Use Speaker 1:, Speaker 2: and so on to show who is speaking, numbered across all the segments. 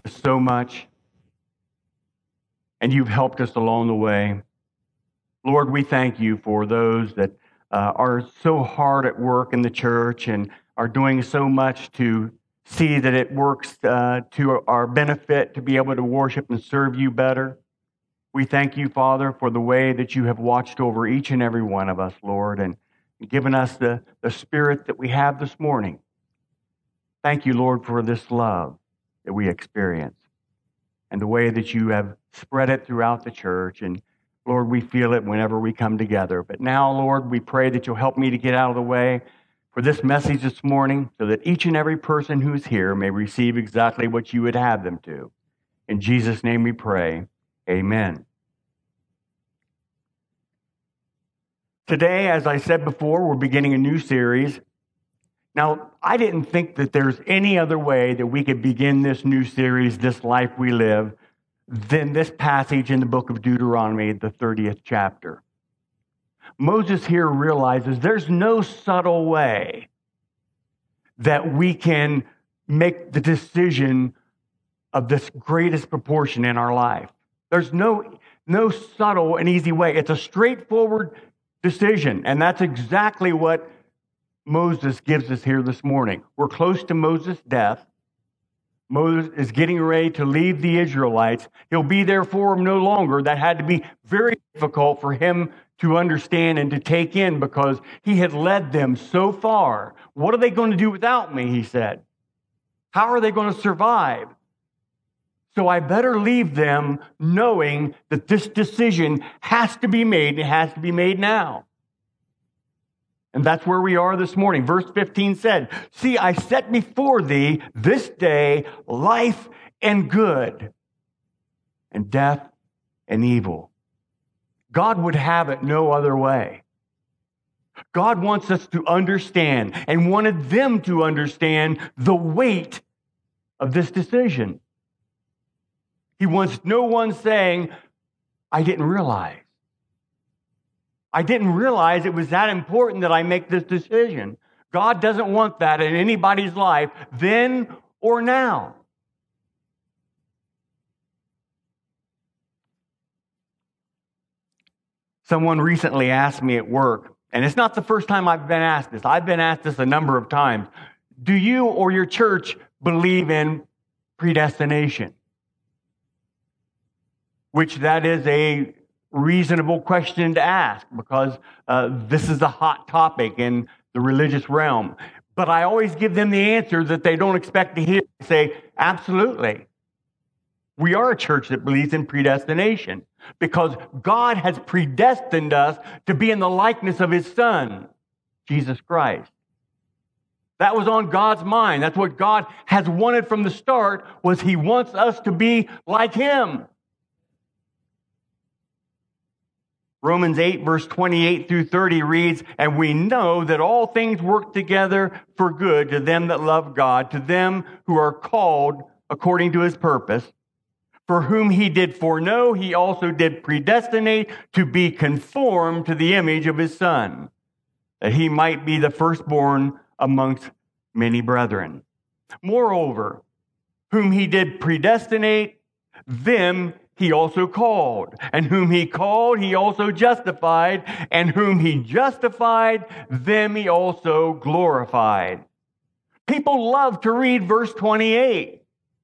Speaker 1: so much, and you've helped us along the way. Lord, we thank you for those that are so hard at work in the church and are doing so much to see that it works to our benefit to be able to worship and serve you better. We thank you, Father, for the way that you have watched over each and every one of us, Lord, and given us the spirit that we have this morning. Thank you, Lord, for this love that we experience and the way that you have spread it throughout the church. And Lord, we feel it whenever we come together. But now, Lord, we pray that you'll help me to get out of the way for this message this morning so that each and every person who's here may receive exactly what you would have them to. In Jesus' name we pray. Amen. Today, as I said before, we're beginning a new series. Now, I didn't think that there's any other way that we could begin this new series, This Life We Live, than this passage in the book of Deuteronomy, the 30th chapter. Moses here realizes there's no subtle way that we can make the decision of this greatest proportion in our life. There's no subtle and easy way. It's a straightforward decision, and that's exactly what Moses gives us here this morning. We're close to Moses' death. Moses is getting ready to leave the Israelites. He'll be there for them no longer. That had to be very difficult for him to understand and to take in because he had led them so far. What are they going to do without me, he said. How are they going to survive? So I better leave them knowing that this decision has to be made. It has to be made now. And that's where we are this morning. Verse 15 said, "See, I set before thee this day life and good, and death and evil." God would have it no other way. God wants us to understand and wanted them to understand the weight of this decision. He wants no one saying, "I didn't realize. I didn't realize it was that important that I make this decision." God doesn't want that in anybody's life, then or now. Someone recently asked me at work, and it's not the first time I've been asked this. I've been asked this a number of times. Do you or your church believe in predestination? Which that is a reasonable question to ask because this is a hot topic in the religious realm. But I always give them the answer that they don't expect to hear. I say, absolutely. We are a church that believes in predestination because God has predestined us to be in the likeness of his Son, Jesus Christ. That was on God's mind. That's what God has wanted from the start, was he wants us to be like him. Romans 8, verse 28 through 30 reads, "And we know that all things work together for good to them that love God, to them who are called according to his purpose. For whom he did foreknow, he also did predestinate to be conformed to the image of his Son, that he might be the firstborn amongst many brethren. Moreover, whom he did predestinate, them he also called. And whom he called, he also justified. And whom he justified, them he also glorified." People love to read verse 28.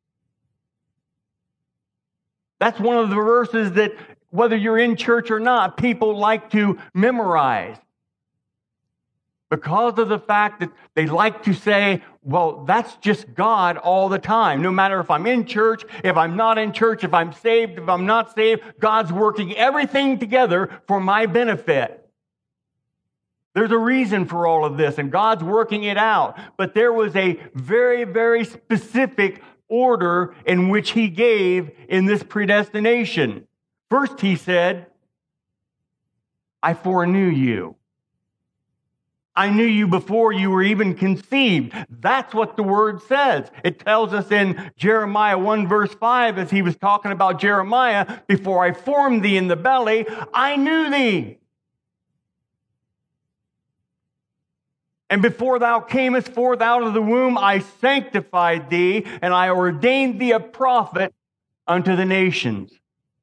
Speaker 1: That's one of the verses that, whether you're in church or not, people like to memorize. Because of the fact that they like to say, well, that's just God all the time. No matter if I'm in church, if I'm not in church, if I'm saved, if I'm not saved, God's working everything together for my benefit. There's a reason for all of this, and God's working it out. But there was a very, very specific order in which he gave in this predestination. First, he said, "I foreknew you. I knew you before you were even conceived." That's what the word says. It tells us in Jeremiah 1 verse 5, as he was talking about Jeremiah, "Before I formed thee in the belly, I knew thee." And before thou camest forth out of the womb, I sanctified thee, and I ordained thee a prophet unto the nations.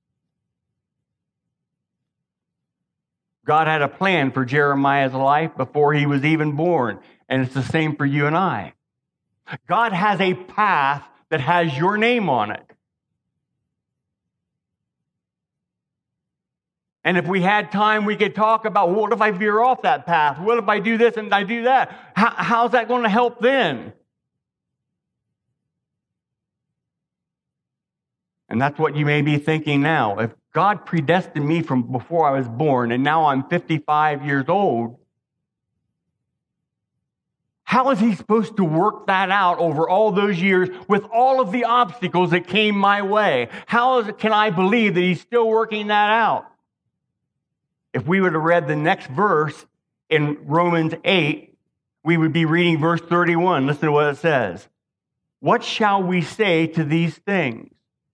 Speaker 1: God had a plan for Jeremiah's life before he was even born, and it's the same for you and I. God has a path that has your name on it. And if we had time, we could talk about, well, what if I veer off that path? What if I do this and I do that? How's that going to help then? And that's what you may be thinking now. If God predestined me from before I was born, and now I'm 55 years old, how is he supposed to work that out over all those years with all of the obstacles that came my way? Can I believe that he's still working that out? If we would have read the next verse in Romans 8, we would be reading verse 31. Listen to what it says. What shall we say to these things?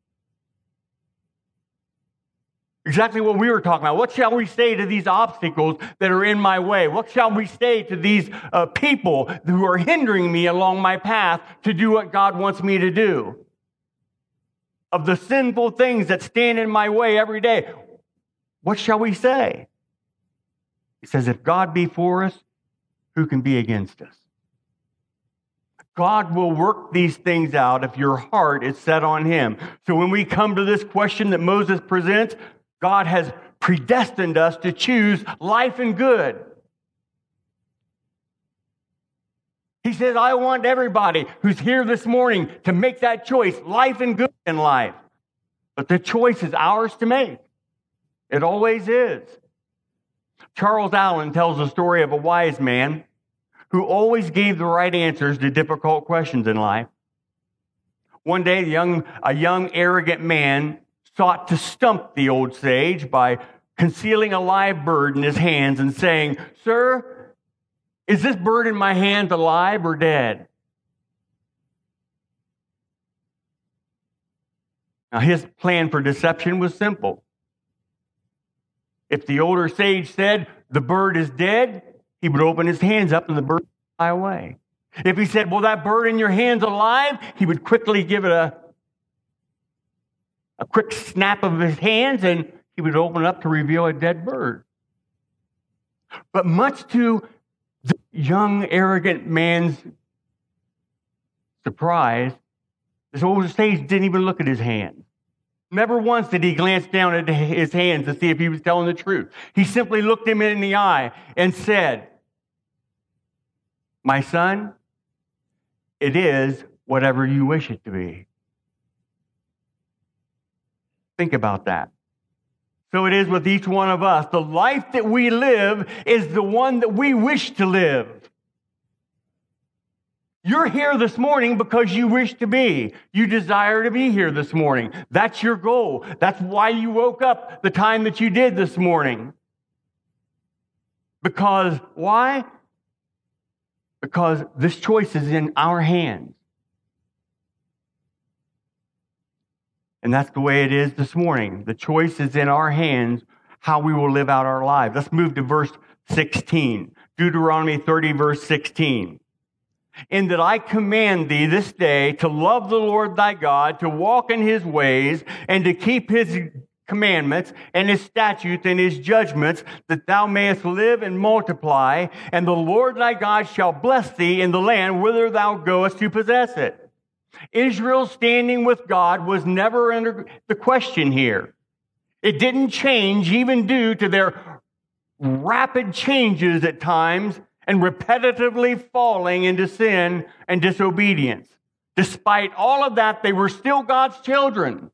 Speaker 1: Exactly what we were talking about. What shall we say to these obstacles that are in my way? What shall we say to these people who are hindering me along my path to do what God wants me to do? Of the sinful things that stand in my way every day, what shall we say? He says, if God be for us, who can be against us? God will work these things out if your heart is set on him. So when we come to this question that Moses presents, God has predestined us to choose life and good. He says, I want everybody who's here this morning to make that choice, life and good in life. But the choice is ours to make. It always is. Charles Allen tells the story of a wise man who always gave the right answers to difficult questions in life. One day, a young, arrogant man sought to stump the old sage by concealing a live bird in his hands and saying, Sir, is this bird in my hands alive or dead? Now, his plan for deception was simple. If the older sage said, the bird is dead, he would open his hands up and the bird would fly away. If he said, well, that bird in your hand's alive, he would quickly give it a quick snap of his hands and he would open it up to reveal a dead bird. But much to the young, arrogant man's surprise, this older sage didn't even look at his hands. Never once did he glance down at his hands to see if he was telling the truth. He simply looked him in the eye and said, my son, it is whatever you wish it to be. Think about that. So it is with each one of us. The life that we live is the one that we wish to live. You're here this morning because you wish to be. You desire to be here this morning. That's your goal. That's why you woke up the time that you did this morning. Because, why? Because this choice is in our hands. And that's the way it is this morning. The choice is in our hands, how we will live out our lives. Let's move to verse 16. Deuteronomy 30, verse 16. In that I command thee this day to love the Lord thy God, to walk in his ways, and to keep his commandments and his statutes and his judgments, that thou mayest live and multiply, and the Lord thy God shall bless thee in the land whither thou goest to possess it. Israel's standing with God was never under the question here. It didn't change even due to their rapid changes at times and repetitively falling into sin and disobedience. Despite all of that, they were still God's children.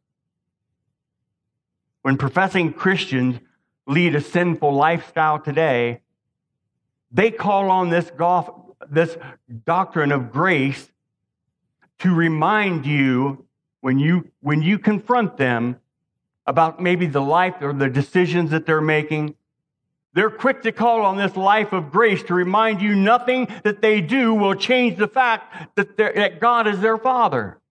Speaker 1: When professing Christians lead a sinful lifestyle today, they call on this doctrine of grace to remind you when you confront them about maybe the life or the decisions that they're making. They're quick to call on this life of grace to remind you nothing that they do will change the fact that God is their Father.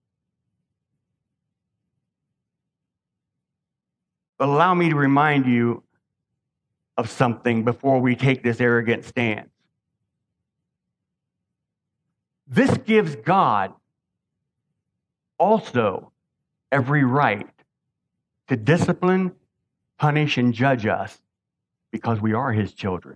Speaker 1: But allow me to remind you of something before we take this arrogant stance. This gives God also every right to discipline, punish, and judge us because we are his children.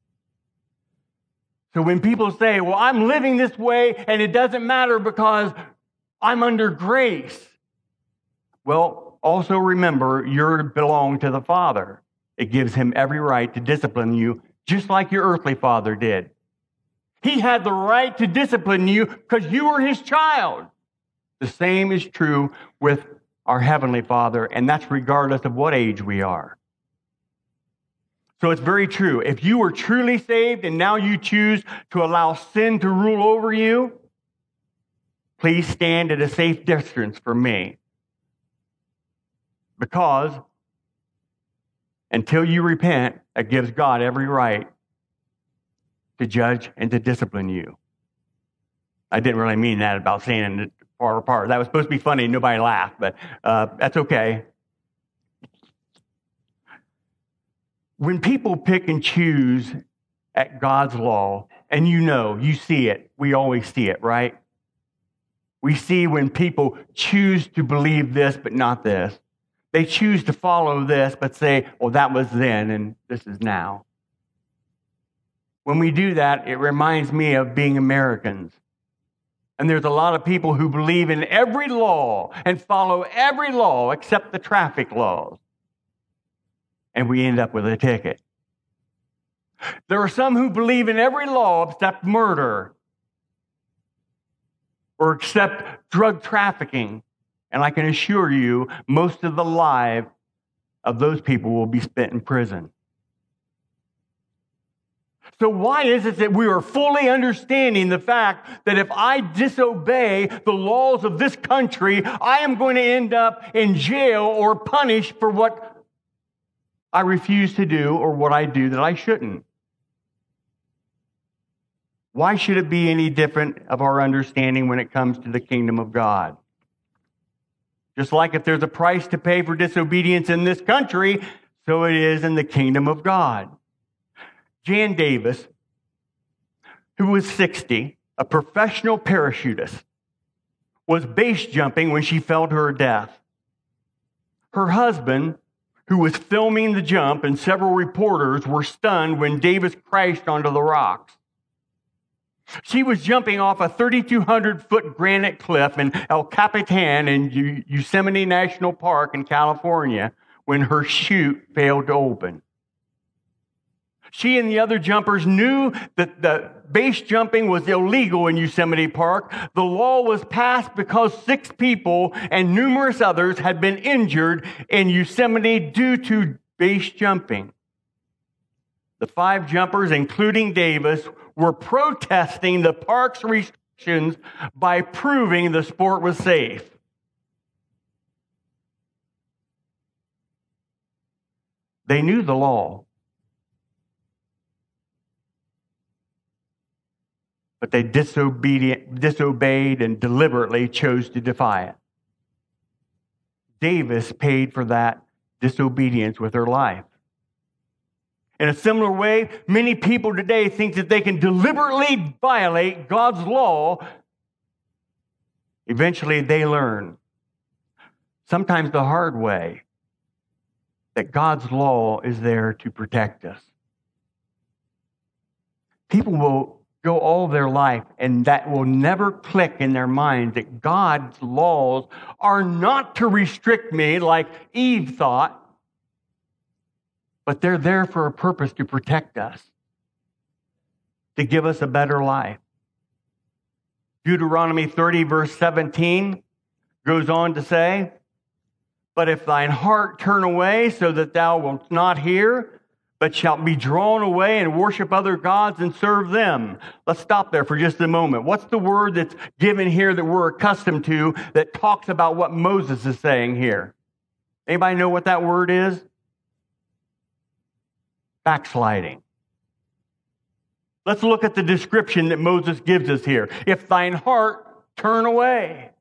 Speaker 1: So when people say, well, I'm living this way and it doesn't matter because I'm under grace. Well, also remember, you belong to the Father. It gives him every right to discipline you, just like your earthly father did. He had the right to discipline you because you were his child. The same is true with our Heavenly Father, and that's regardless of what age we are. So it's very true. If you were truly saved and now you choose to allow sin to rule over you, please stand at a safe distance from me. Because until you repent, it gives God every right to judge and to discipline you. I didn't really mean that about saying it far apart. That was supposed to be funny. Nobody laughed, but that's okay. When people pick and choose at God's law, and you see it, we always see it, right? We see when people choose to believe this, but not this. They choose to follow this, but say, well, that was then, and this is now. When we do that, it reminds me of being Americans. And there's a lot of people who believe in every law and follow every law except the traffic laws. And we end up with a ticket. There are some who believe in every law except murder or except drug trafficking. And I can assure you, most of the lives of those people will be spent in prison. So why is it that we are fully understanding the fact that if I disobey the laws of this country, I am going to end up in jail or punished for what I refuse to do or what I do that I shouldn't? Why should it be any different of our understanding when it comes to the kingdom of God? Just like if there's a price to pay for disobedience in this country, so it is in the kingdom of God. Jan Davis, who was 60, a professional parachutist, was base jumping when she fell to her death. Her husband, who was filming the jump, and several reporters were stunned when Davis crashed onto the rocks. She was jumping off a 3,200-foot granite cliff in El Capitan in Yosemite National Park in California when her chute failed to open. She and the other jumpers knew that the base jumping was illegal in Yosemite Park. The law was passed because 6 people and numerous others had been injured in Yosemite due to base jumping. The 5 jumpers, including Davis, were protesting the park's restrictions by proving the sport was safe. They knew the law, but they disobeyed and deliberately chose to defy it. Davis paid for that disobedience with her life. In a similar way, many people today think that they can deliberately violate God's law. Eventually, they learn, sometimes the hard way, that God's law is there to protect us. People will go all their life, and that will never click in their mind that God's laws are not to restrict me like Eve thought, but they're there for a purpose to protect us, to give us a better life. Deuteronomy 30, verse 17 goes on to say, "But if thine heart turn away so that thou wilt not hear, but shalt be drawn away and worship other gods and serve them." Let's stop there for just a moment. What's the word that's given here that we're accustomed to that talks about what Moses is saying here? Anybody know what that word is? Backsliding. Let's look at the description that Moses gives us here. If thine heart turn away.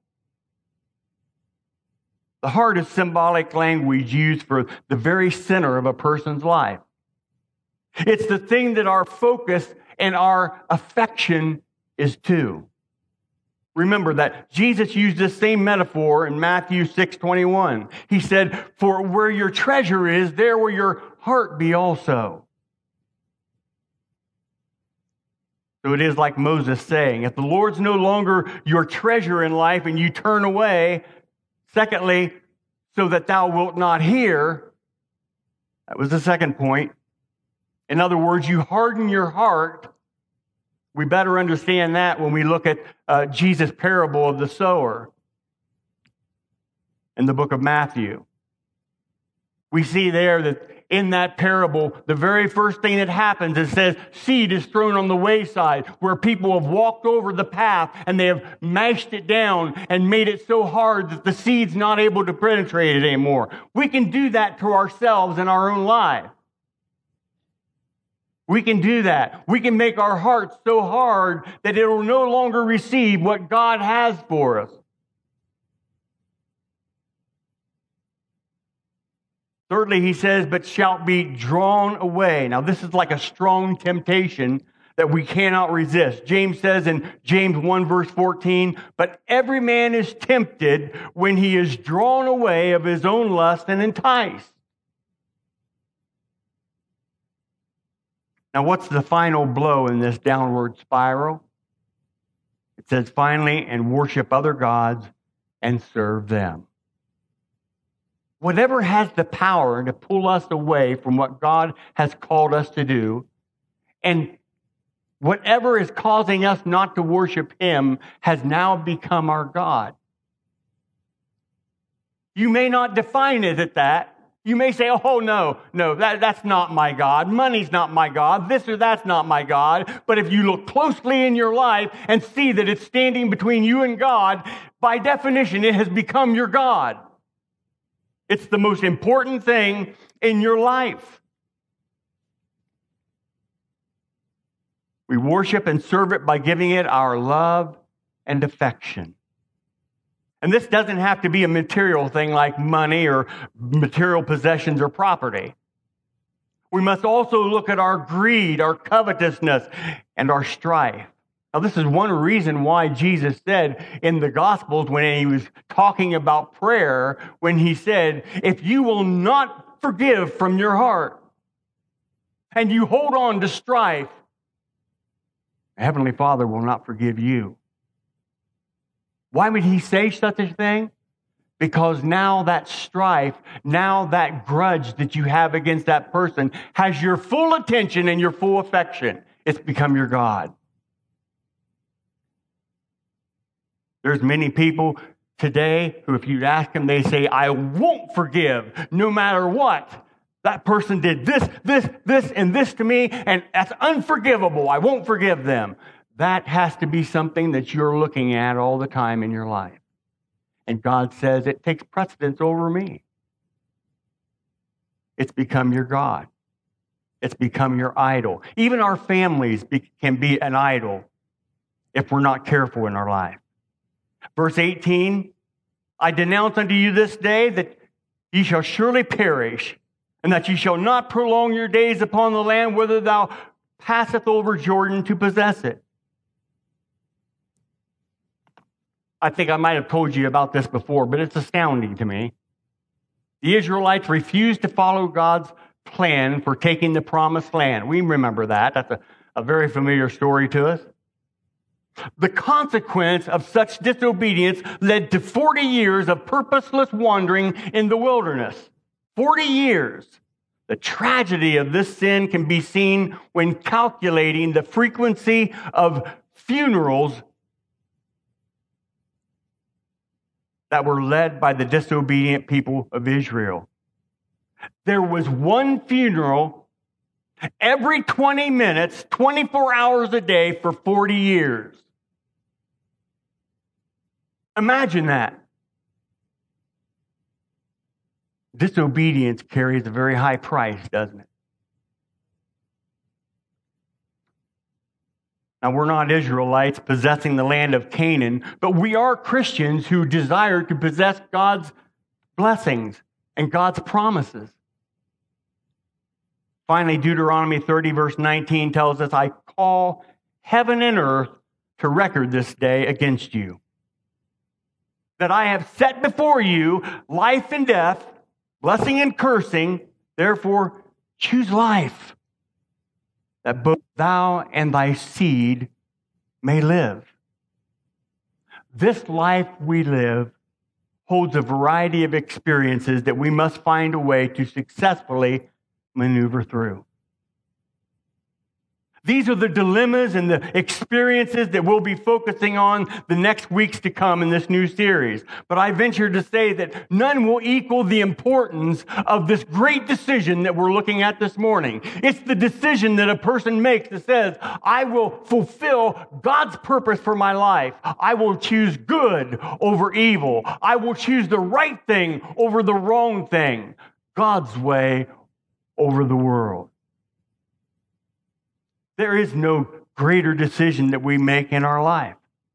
Speaker 1: The heart is symbolic language used for the very center of a person's life. It's the thing that our focus and our affection is to. Remember that Jesus used this same metaphor in Matthew 6:21. He said, "For where your treasure is, there will your heart be also." So it is like Moses saying, if the Lord's no longer your treasure in life and you turn away, secondly, so that thou wilt not hear, that was the second point. In other words, you harden your heart. We better understand that when we look at Jesus' parable of the sower in the book of Matthew. We see there that in that parable, the very first thing that happens, it says, seed is thrown on the wayside, where people have walked over the path and they have mashed it down and made it so hard that the seed's not able to penetrate it anymore. We can do that to ourselves in our own life. We can do that. We can make our hearts so hard that it will no longer receive what God has for us. Thirdly, he says, but shalt be drawn away. Now, this is like a strong temptation that we cannot resist. James says in James 1 verse 14, but every man is tempted when he is drawn away of his own lust and enticed. Now, what's the final blow in this downward spiral? It says, finally, and worship other gods and serve them. Whatever has the power to pull us away from what God has called us to do, and whatever is causing us not to worship Him has now become our God. You may not define it at that. You may say, oh, no, that's not my God. Money's not my God. This or that's not my God. But if you look closely in your life and see that it's standing between you and God, by definition, it has become your God. It's the most important thing in your life. We worship and serve it by giving it our love and affection. And this doesn't have to be a material thing like money or material possessions or property. We must also look at our greed, our covetousness, and our strife. Now, this is one reason why Jesus said in the Gospels when he was talking about prayer, when he said, if you will not forgive from your heart and you hold on to strife, Heavenly Father will not forgive you. Why would he say such a thing? Because now that strife, now that grudge that you have against that person has your full attention and your full affection. It's become your God. There's many people today who, if you'd ask them, they say, I won't forgive no matter what. That person did this, and this to me, and that's unforgivable. I won't forgive them. That has to be something that you're looking at all the time in your life. And God says it takes precedence over me. It's become your God. It's become your idol. Even our families can be an idol if we're not careful in our life. Verse 18, I denounce unto you this day that ye shall surely perish, and that ye shall not prolong your days upon the land whither thou passeth over Jordan to possess it. I think I might have told you about this before, but it's astounding to me. The Israelites refused to follow God's plan for taking the promised land. We remember that. That's a very familiar story to us. The consequence of such disobedience led to 40 years of purposeless wandering in the wilderness. 40 years. The tragedy of this sin can be seen when calculating the frequency of funerals that were led by the disobedient people of Israel. There was one funeral every 20 minutes, 24 hours a day for 40 years. Imagine that. Disobedience carries a very high price, doesn't it? Now, we're not Israelites possessing the land of Canaan, but we are Christians who desire to possess God's blessings and God's promises. Finally, Deuteronomy 30, verse 19 tells us, I call heaven and earth to record this day against you. That I have set before you life and death, blessing and cursing. Therefore, choose life, that both thou and thy seed may live. This life we live holds a variety of experiences that we must find a way to successfully maneuver through. These are the dilemmas and the experiences that we'll be focusing on the next weeks to come in this new series. But I venture to say that none will equal the importance of this great decision that we're looking at this morning. It's the decision that a person makes that says, I will fulfill God's purpose for my life. I will choose good over evil. I will choose the right thing over the wrong thing. God's way over the world. There is no greater decision that we make in our life.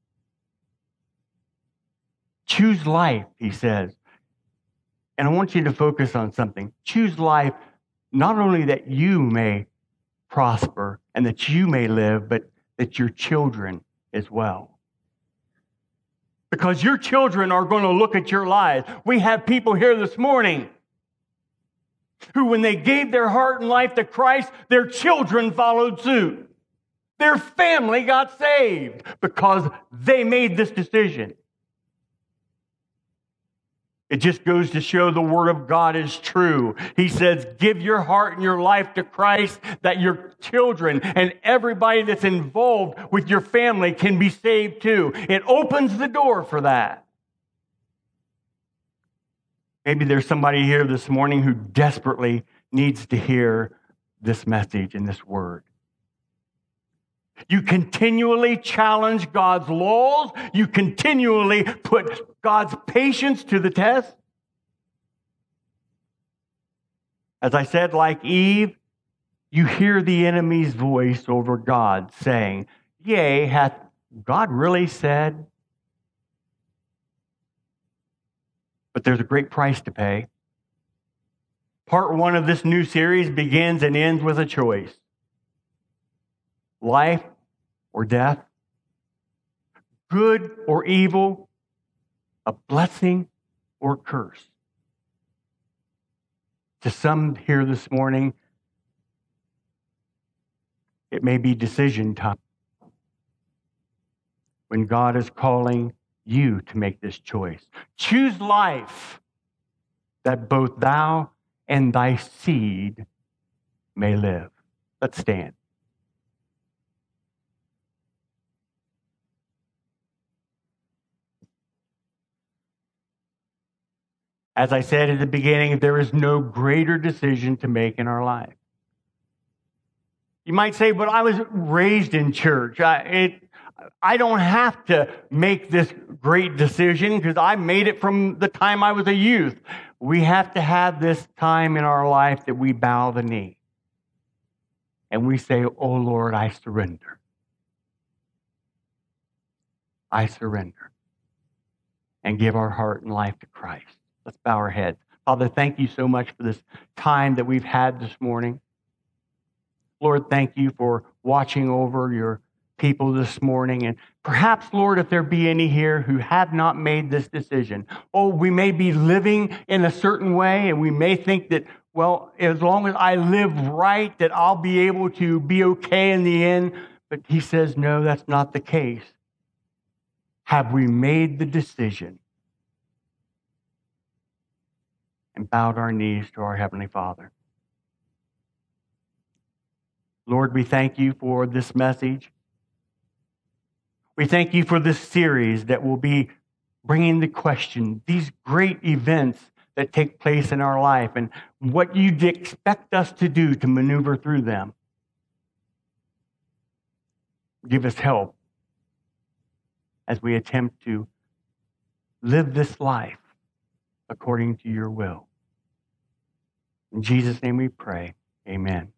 Speaker 1: Choose life, he says. And I want you to focus on something. Choose life not only that you may prosper and that you may live, but that your children as well. Because your children are going to look at your lives. We have people here this morning who, when they gave their heart and life to Christ, their children followed suit. Their family got saved because they made this decision. It just goes to show the Word of God is true. He says, give your heart and your life to Christ, that your children and everybody that's involved with your family can be saved too. It opens the door for that. Maybe there's somebody here this morning who desperately needs to hear this message and this word. You continually challenge God's laws. You continually put God's patience to the test. As I said, like Eve, you hear the enemy's voice over God saying, yea, hath God really said? But there's a great price to pay. Part 1 of this new series begins and ends with a choice. Life or death, good or evil, a blessing or curse. To some here this morning, it may be decision time when God is calling you to make this choice. Choose life, that both thou and thy seed may live. Let's stand. As I said at the beginning, there is no greater decision to make in our life. You might say, but I was raised in church. I don't have to make this great decision because I made it from the time I was a youth. We have to have this time in our life that we bow the knee. And we say, oh Lord, I surrender. I surrender. And give our heart and life to Christ. Let's bow our heads. Father, thank you so much for this time that we've had this morning. Lord, thank you for watching over your people this morning. And perhaps, Lord, if there be any here who have not made this decision, we may be living in a certain way, and we may think that, well, as long as I live right, that I'll be able to be okay in the end. But he says, no, that's not the case. Have we made the decision and bowed our knees to our Heavenly Father? Lord, we thank you for this message. We thank you for this series that will be bringing the question, these great events that take place in our life and what you'd expect us to do to maneuver through them. Give us help as we attempt to live this life according to your will. In Jesus' name we pray. Amen.